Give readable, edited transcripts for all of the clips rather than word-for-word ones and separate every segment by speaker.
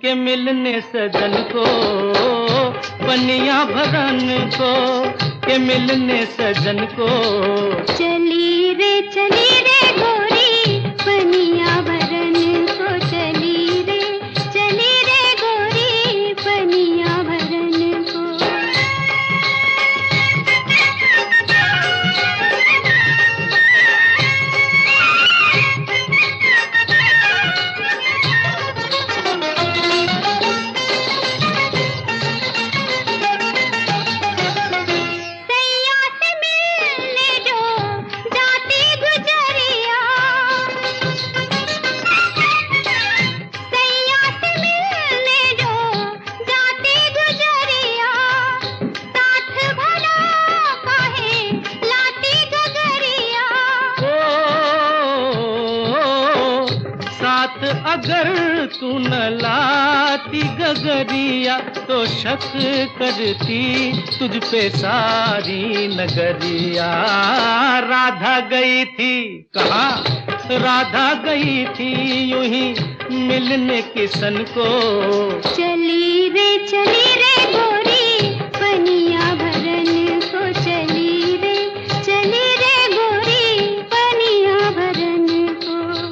Speaker 1: के मिलने सजन को, पनिया भरन को के मिलने सजन को।
Speaker 2: चली रे गोरी पनिया भरन को, चली रे गोरी पनिया भरन को।
Speaker 1: अगर तू न लाती गगरिया तो शक करती तुझ पे सारी नगरिया। राधा गई थी कहाँ, राधा गई थी यूं ही मिलने किसन को।
Speaker 2: चली रे गोरी पनिया भरन को, चली रे गोरी पनिया भरन को।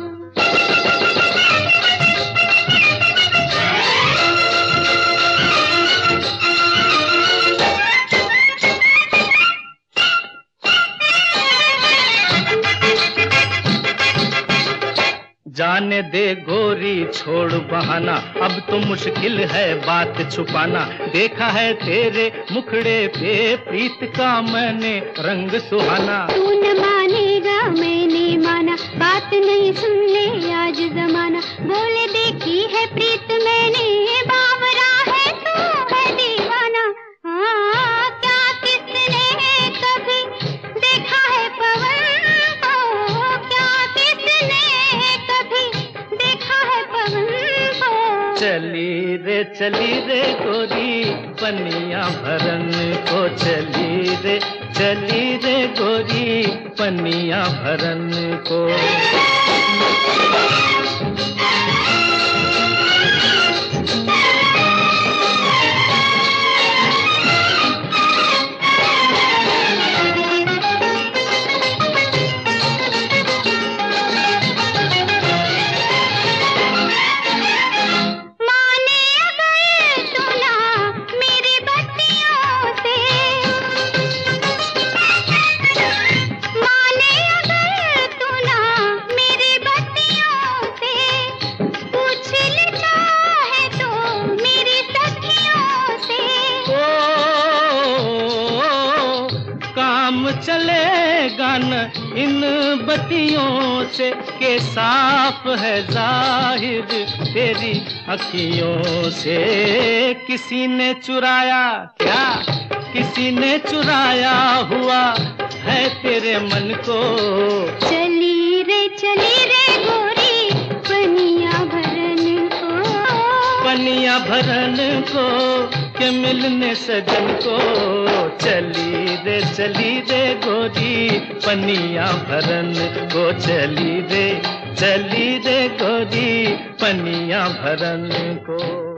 Speaker 1: जाने दे गोरी छोड़ बहाना, अब तो मुश्किल है बात छुपाना। देखा है तेरे मुखड़े पे प्रीत का मैंने रंग सुहाना।
Speaker 2: तू न मानेगा मैंने माना, बात नहीं सुन ले आज जमाना। बोले देखी है प्रीत मैंने, बावरा है तू है दीवाना। हाँ क्या किसने कभी देखा है पवन को, क्या किसने कभी देखा है पवन को।
Speaker 1: चली रे गोरी पनिया भरन को, चली रे गोरी पनिया भरन को। चलेगा न इन बत्तियों से के साफ है जाहिर तेरी अखियों से। किसी ने चुराया क्या, किसी ने चुराया हुआ है तेरे मन को।
Speaker 2: चली रे गोरी पनिया भरन को,
Speaker 1: पनिया भरन को के मिलने सजन को। चली रे गोरी पनिया भरन को, चली रे गोरी पनिया भरन को।